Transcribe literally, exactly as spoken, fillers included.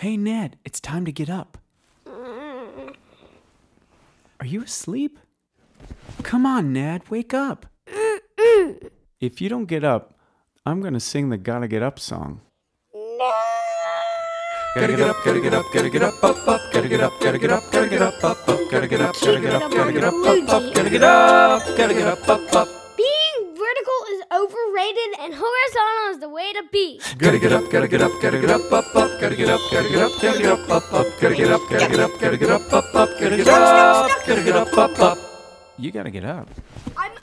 Hey, Ned, it's time to get up. Are you asleep? Come on, Ned, wake up. If you don't get up, I'm going to sing the Gotta Get Up song. No. Gotta get up, gotta get up, gotta get up, up, up, gotta get up, gotta get up, gotta get up, up, up, gotta get up, gotta get up, gotta get up, up, up, gotta get up, gotta get up, up, up. Being vertical is overrated and horizontal is the way to be. Gotta get up, gotta get up, gotta get up, up, up, gotta get up, gotta get up, gotta get up, up, up, gotta get up, gotta get up, gotta get up, up, up, gotta get up, gotta get up, up, up. You gotta get up. I'm